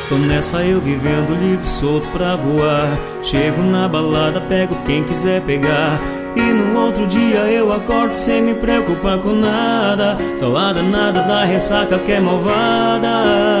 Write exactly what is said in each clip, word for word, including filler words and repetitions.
Tô nessa eu vivendo livre, solto pra voar. Chego na balada, pego quem quiser pegar. E no outro dia eu acordo sem me preocupar com nada. Só a danada da ressaca que é malvada.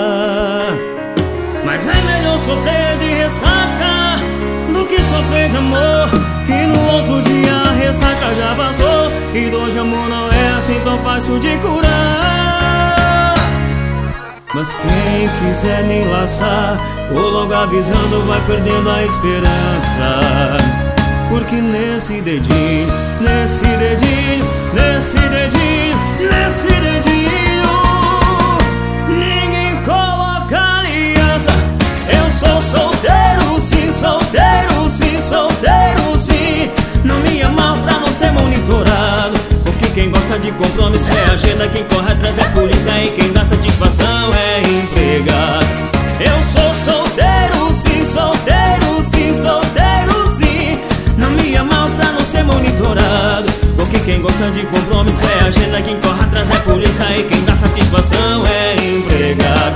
Mas é melhor sofrer de ressaca do que sofrer de amor, que no outro dia a ressaca já passou. E dor de amor não é assim tão fácil de curar. Mas quem quiser me laçar, vou logo avisando, vai perdendo a esperança. Porque nesse dedinho, nesse dedinho, nesse dedinho, nesse dedinho, ninguém coloca aliança. Eu sou solteiro, sim, solteiro, sim, solteiro, sim. Não me amar pra não ser monitorado, porque quem gosta de compromisso é agenda. Quem corre atrás é polícia e quem dá satisfação é empregado. Eu sou solteiro, sim, solteiro, sim, solteiro, sim. Não me amar pra não ser monitorado, porque quem gosta de compromisso é agenda. Quem corre atrás é polícia e quem dá satisfação é empregado.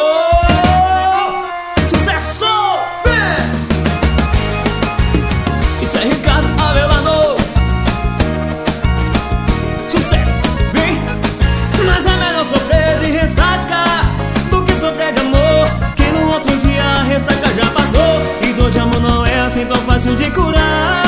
Oh, sucesso! Vem! Isso é Ricardo Avelano. Sucesso! Vem! Mas é melhor sofrer de ressaca do que sofrer de amor, que no outro dia a ressaca já passou. E dor de amor não é assim tão fácil de curar.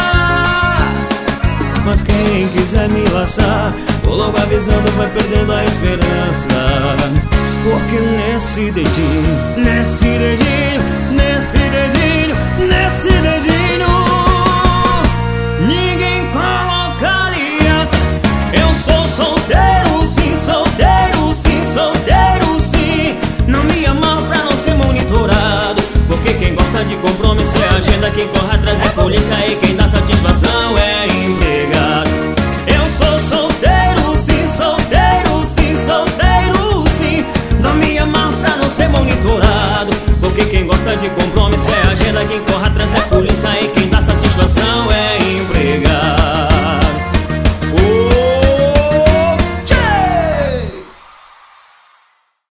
Mas quem quiser me laçar, vou logo avisando, vai perdendo a esperança. Porque nesse dedinho, nesse dedinho, nesse dedinho, nesse dedinho, ninguém coloca aliança. Eu sou solteiro, sim, solteiro, sim, solteiro, sim. Não me amar pra não ser monitorado, porque quem gosta de compromisso é agenda. Quem corre atrás é polícia e quem dá satisfação é empregado. Eu sou solteiro, sim, solteiro, sim, solteiro, sim. Não me amar pra não ser monitorado, porque quem gosta de compromisso é agenda. Quem corre atrás é